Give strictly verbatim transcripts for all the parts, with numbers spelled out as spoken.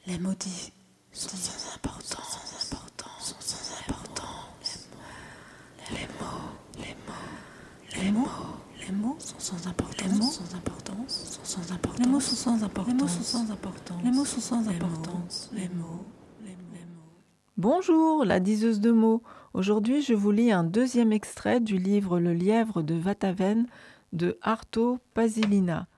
Les maudits sont sans importance, sans importance, sont sans importance. Les mots, les mots, les mots, les mots sont sans importance, les mots sans importance, sont sans importance. Les mots sont sans importance, les mots sont sans importance, les mots sont sans importance. Les mots, les mots, les mots. Bonjour, la diseuse de mots. Aujourd'hui, je vous lis un deuxième extrait du livre Le lièvre de Vataven de Arto Pasilina.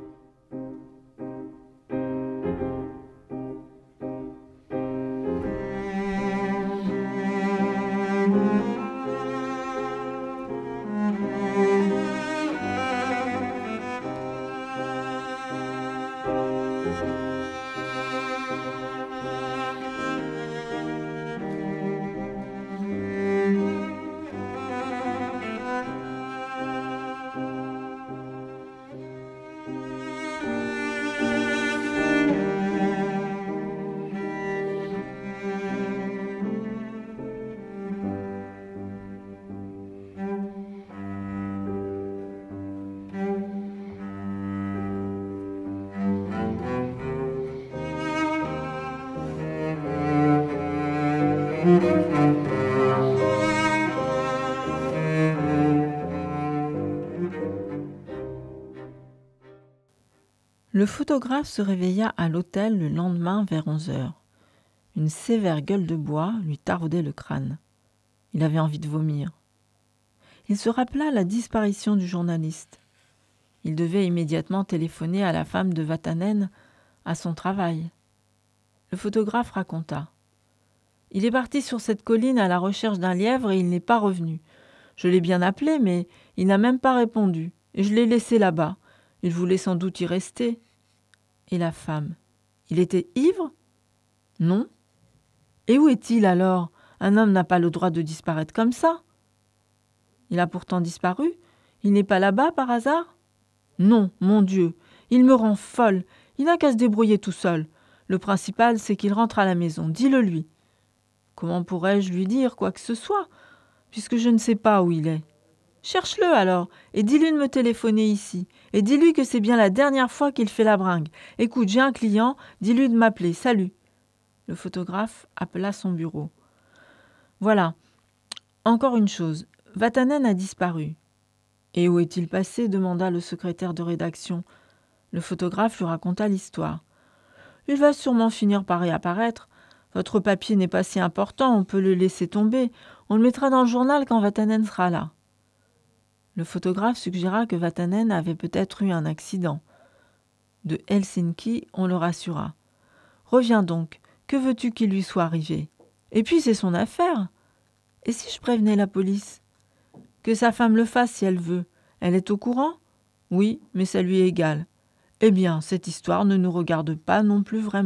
Le photographe se réveilla à l'hôtel le lendemain vers onze heures. Une sévère gueule de bois lui taraudait le crâne. Il avait envie de vomir. Il se rappela la disparition du journaliste. Il devait immédiatement téléphoner à la femme de Vatanen à son travail. Le photographe raconta. « Il est parti sur cette colline à la recherche d'un lièvre et il n'est pas revenu. Je l'ai bien appelé, mais il n'a même pas répondu, et je l'ai laissé là-bas. Il voulait sans doute y rester. » Et la femme. « Il était ivre ? » ?»« Non. »« Et où est-il alors ? Un homme n'a pas le droit de disparaître comme ça. »« Il a pourtant disparu. Il n'est pas là-bas par hasard ? » ?»« Non, mon Dieu, il me rend folle. Il n'a qu'à se débrouiller tout seul. Le principal, c'est qu'il rentre à la maison. Dis-le lui. » »« Comment pourrais-je lui dire quoi que ce soit, puisque je ne sais pas où il est ? » ?»« Cherche-le alors, et dis-lui de me téléphoner ici. Et dis-lui que c'est bien la dernière fois qu'il fait la bringue. Écoute, j'ai un client, dis-lui de m'appeler. Salut. » Le photographe appela son bureau. « Voilà. Encore une chose. Vatanen a disparu. »« Et où est-il passé ?» demanda le secrétaire de rédaction. Le photographe lui raconta l'histoire. « Il va sûrement finir par réapparaître. Votre papier n'est pas si important, on peut le laisser tomber. On le mettra dans le journal quand Vatanen sera là. » Le photographe suggéra que Vatanen avait peut-être eu un accident. De Helsinki, on le rassura. « Reviens donc, que veux-tu qu'il lui soit arrivé ? Et puis c'est son affaire. Et si je prévenais la police ? Que sa femme le fasse si elle veut. Elle est au courant ? Oui, mais ça lui est égal. Eh bien, cette histoire ne nous regarde pas non plus vraiment. »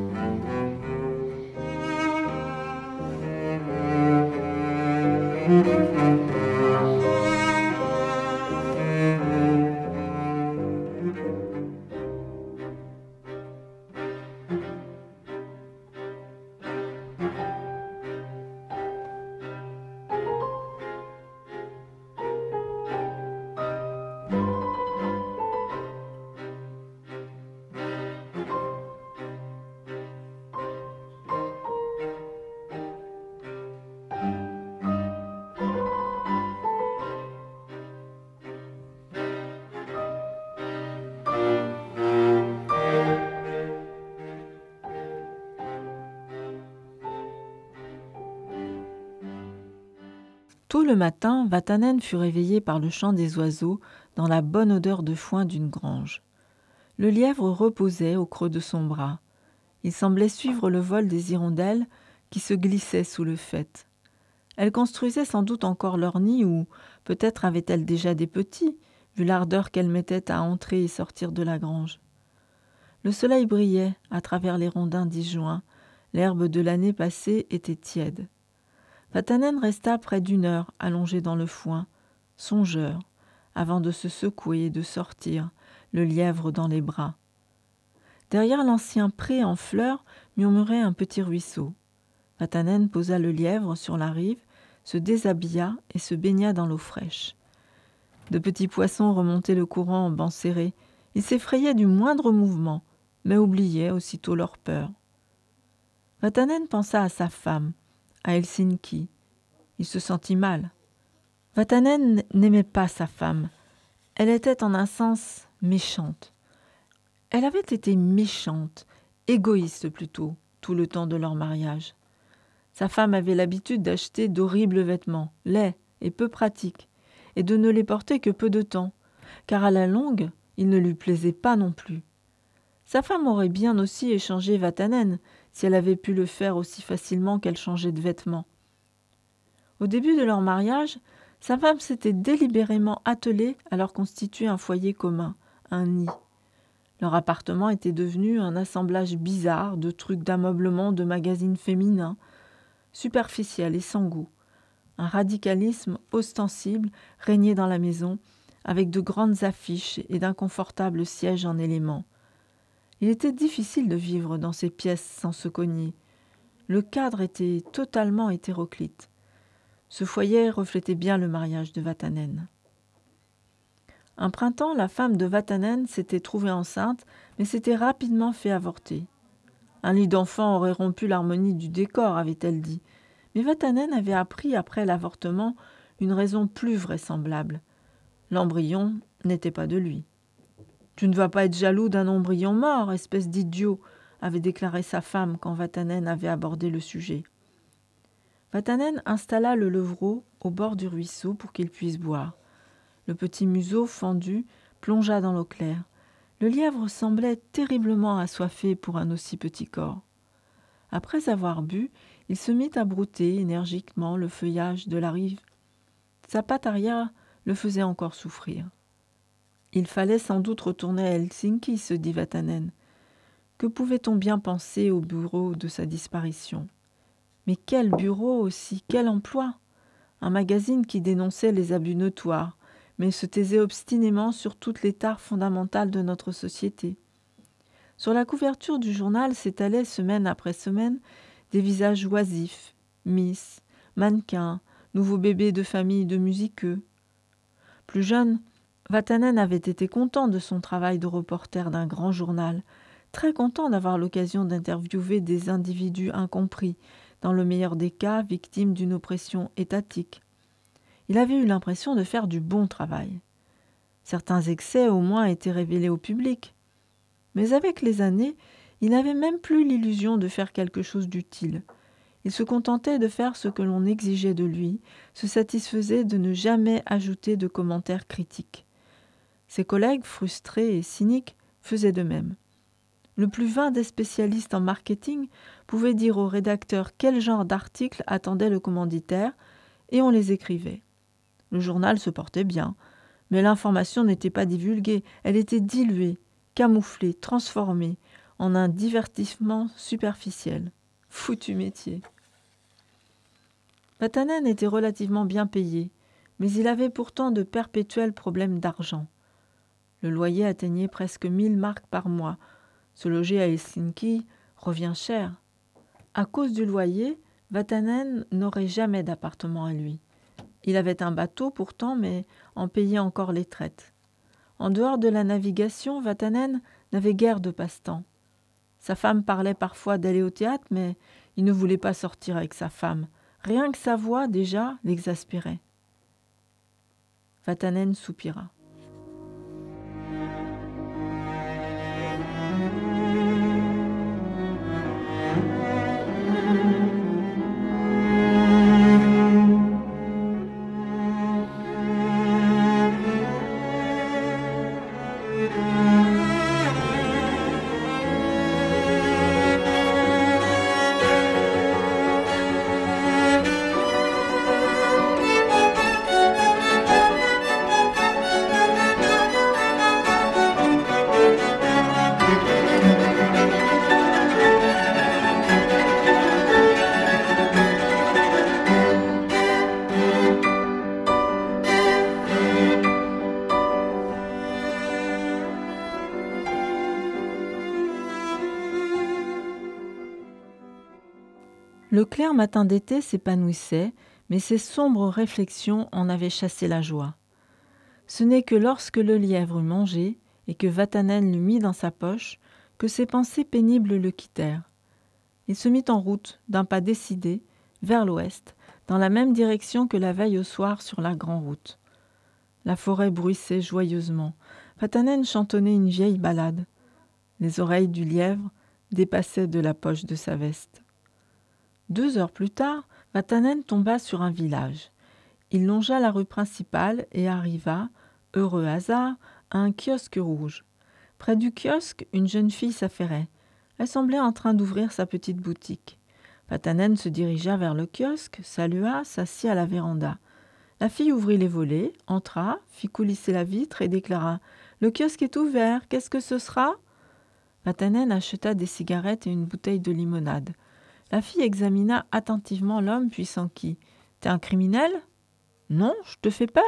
Tout le matin, Vatanen fut réveillé par le chant des oiseaux dans la bonne odeur de foin d'une grange. Le lièvre reposait au creux de son bras. Il semblait suivre le vol des hirondelles qui se glissaient sous le faîte. Elles construisaient sans doute encore leur nid ou peut-être avaient-elles déjà des petits, vu l'ardeur qu'elles mettaient à entrer et sortir de la grange. Le soleil brillait à travers les rondins disjoints. L'herbe de l'année passée était tiède. Vatanen resta près d'une heure allongé dans le foin, songeur, avant de se secouer et de sortir, le lièvre dans les bras. Derrière l'ancien pré en fleurs murmurait un petit ruisseau. Vatanen posa le lièvre sur la rive, se déshabilla et se baigna dans l'eau fraîche. De petits poissons remontaient le courant en bancs serrés. Ils s'effrayaient du moindre mouvement, mais oubliaient aussitôt leur peur. Vatanen pensa à sa femme, à Helsinki. Il se sentit mal. Vatanen n'aimait pas sa femme. Elle était en un sens méchante. Elle avait été méchante, égoïste plutôt, tout le temps de leur mariage. Sa femme avait l'habitude d'acheter d'horribles vêtements, laids et peu pratiques, et de ne les porter que peu de temps, car à la longue, ils ne lui plaisaient pas non plus. Sa femme aurait bien aussi échangé Vatanen, si elle avait pu le faire aussi facilement qu'elle changeait de vêtements. Au début de leur mariage, sa femme s'était délibérément attelée à leur constituer un foyer commun, un nid. Leur appartement était devenu un assemblage bizarre de trucs d'ameublement de magazines féminins, superficiel et sans goût. Un radicalisme ostensible régnait dans la maison, avec de grandes affiches et d'inconfortables sièges en éléments. Il était difficile de vivre dans ces pièces sans se cogner. Le cadre était totalement hétéroclite. Ce foyer reflétait bien le mariage de Vatanen. Un printemps, la femme de Vatanen s'était trouvée enceinte, mais s'était rapidement fait avorter. Un lit d'enfant aurait rompu l'harmonie du décor, avait-elle dit. Mais Vatanen avait appris après l'avortement une raison plus vraisemblable. L'embryon n'était pas de lui. « Tu ne vas pas être jaloux d'un embryon mort, espèce d'idiot », avait déclaré sa femme quand Vatanen avait abordé le sujet. Vatanen installa le levreau au bord du ruisseau pour qu'il puisse boire. Le petit museau fendu plongea dans l'eau claire. Le lièvre semblait terriblement assoiffé pour un aussi petit corps. Après avoir bu, il se mit à brouter énergiquement le feuillage de la rive. Sa patte arrière le faisait encore souffrir. Il fallait sans doute retourner à Helsinki, se dit Vatanen. Que pouvait-on bien penser au bureau de sa disparition ? Mais quel bureau aussi, quel emploi ? Un magazine qui dénonçait les abus notoires, mais se taisait obstinément sur toutes les tares fondamentales de notre société. Sur la couverture du journal s'étalaient semaine après semaine des visages oisifs, miss, mannequins, nouveaux bébés de famille de musiqueux. Plus jeune, Vatanen avait été content de son travail de reporter d'un grand journal, très content d'avoir l'occasion d'interviewer des individus incompris, dans le meilleur des cas victimes d'une oppression étatique. Il avait eu l'impression de faire du bon travail. Certains excès au moins étaient révélés au public. Mais avec les années, il n'avait même plus l'illusion de faire quelque chose d'utile. Il se contentait de faire ce que l'on exigeait de lui, se satisfaisait de ne jamais ajouter de commentaires critiques. Ses collègues, frustrés et cyniques, faisaient de même. Le plus vain des spécialistes en marketing pouvait dire au rédacteur quel genre d'articles attendait le commanditaire, et on les écrivait. Le journal se portait bien, mais l'information n'était pas divulguée, elle était diluée, camouflée, transformée en un divertissement superficiel. Foutu métier. Vatanen était relativement bien payé, mais il avait pourtant de perpétuels problèmes d'argent. Le loyer atteignait presque mille marks par mois. Se loger à Helsinki revient cher. À cause du loyer, Vatanen n'aurait jamais d'appartement à lui. Il avait un bateau pourtant, mais en payait encore les traites. En dehors de la navigation, Vatanen n'avait guère de passe-temps. Sa femme parlait parfois d'aller au théâtre, mais il ne voulait pas sortir avec sa femme. Rien que sa voix, déjà, l'exaspérait. Vatanen soupira. Le clair matin d'été s'épanouissait, mais ses sombres réflexions en avaient chassé la joie. Ce n'est que lorsque le lièvre eut mangé et que Vatanen l'eut mis dans sa poche que ses pensées pénibles le quittèrent. Il se mit en route, d'un pas décidé, vers l'ouest, dans la même direction que la veille au soir sur la grande route. La forêt bruissait joyeusement. Vatanen chantonnait une vieille ballade. Les oreilles du lièvre dépassaient de la poche de sa veste. Deux heures plus tard, Vatanen tomba sur un village. Il longea la rue principale et arriva, heureux hasard, à un kiosque rouge. Près du kiosque, une jeune fille s'affairait. Elle semblait en train d'ouvrir sa petite boutique. Vatanen se dirigea vers le kiosque, salua, s'assit à la véranda. La fille ouvrit les volets, entra, fit coulisser la vitre et déclara « Le kiosque est ouvert, qu'est-ce que ce sera ?» Vatanen acheta des cigarettes et une bouteille de limonade. La fille examina attentivement l'homme puis s'enquit. « T'es un criminel ? » ?»« Non, je te fais peur. »«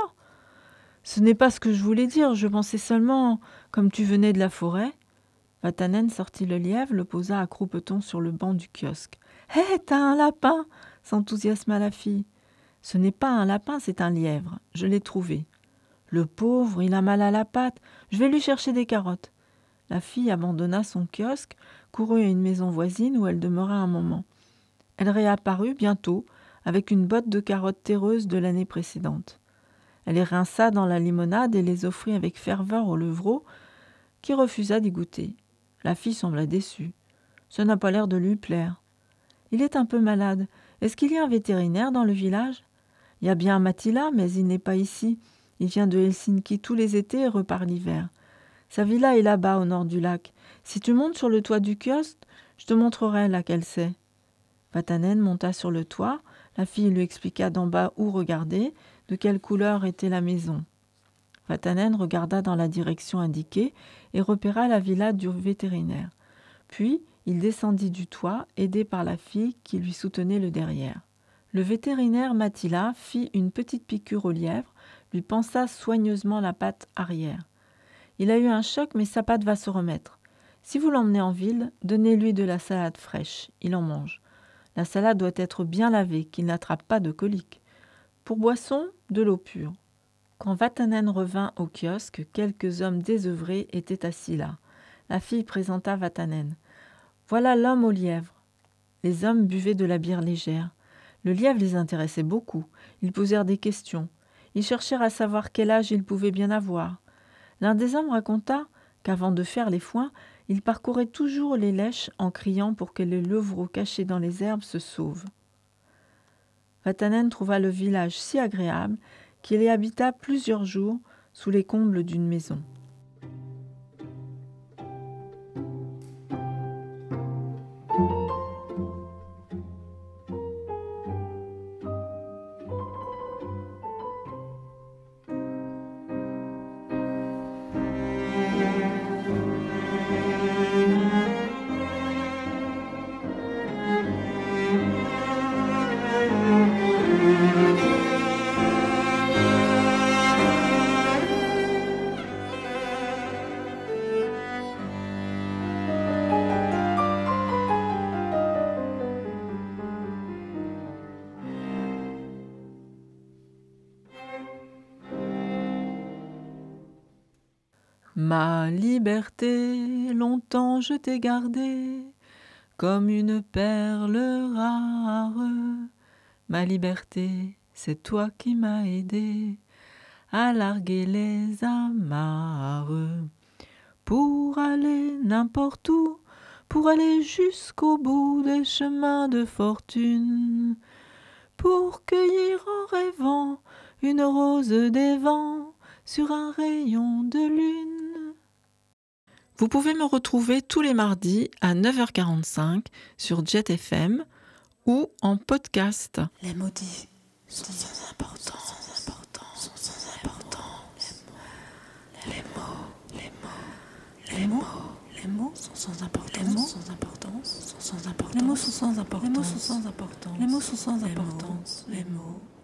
Ce n'est pas ce que je voulais dire, je pensais seulement, comme tu venais de la forêt. » Vatanen sortit le lièvre, le posa à croupeton sur le banc du kiosque. « Hé, hey, t'as un lapin !» s'enthousiasma la fille. « Ce n'est pas un lapin, c'est un lièvre. Je l'ai trouvé. »« Le pauvre, il a mal à la patte. Je vais lui chercher des carottes. » La fille abandonna son kiosque, courut à une maison voisine où elle demeura un moment. Elle réapparut bientôt avec une botte de carottes terreuses de l'année précédente. Elle les rinça dans la limonade et les offrit avec ferveur au levreau, qui refusa d'y goûter. La fille sembla déçue. Ça n'a pas l'air de lui plaire. « Il est un peu malade. Est-ce qu'il y a un vétérinaire dans le village ? » ?»« Il y a bien un Mattila, mais il n'est pas ici. Il vient de Helsinki tous les étés et repart l'hiver. Sa villa est là-bas, au nord du lac. Si tu montes sur le toit du kiosque, je te montrerai laquelle c'est. » Vatanen monta sur le toit. La fille lui expliqua d'en bas où regarder, de quelle couleur était la maison. Vatanen regarda dans la direction indiquée et repéra la villa du vétérinaire. Puis, il descendit du toit, aidé par la fille qui lui soutenait le derrière. Le vétérinaire Mattila fit une petite piqûre au lièvre, lui pansa soigneusement la patte arrière. Il a eu un choc, mais sa patte va se remettre. Si vous l'emmenez en ville, donnez-lui de la salade fraîche. Il en mange. La salade doit être bien lavée, qu'il n'attrape pas de colique. Pour boisson, de l'eau pure. Quand Vatanen revint au kiosque, quelques hommes désœuvrés étaient assis là. La fille présenta Vatanen. « Voilà l'homme au lièvre. » Les hommes buvaient de la bière légère. Le lièvre les intéressait beaucoup. Ils posèrent des questions. Ils cherchèrent à savoir quel âge il pouvait bien avoir. L'un des hommes raconta qu'avant de faire les foins, il parcourait toujours les lèches en criant pour que les levreaux cachés dans les herbes se sauvent. Vatanen trouva le village si agréable qu'il y habita plusieurs jours sous les combles d'une maison. Ma liberté, longtemps je t'ai gardée comme une perle rare. Ma liberté, c'est toi qui m'as aidé à larguer les amarres. Pour aller n'importe où, pour aller jusqu'au bout des chemins de fortune, pour cueillir en rêvant une rose des vents sur un rayon de lune. Vous pouvez me retrouver tous les mardis à neuf heures quarante-cinq sur Jet F M ou en podcast. Les maudits sont sans importance, sans importance, sans importance. Les mots, les mots, les mots, les mots sont sans importance, les mots sans importance, sont sans importance. Les mots sont sans importance, les mots sont sans importance, les mots sont sans importance, les mots.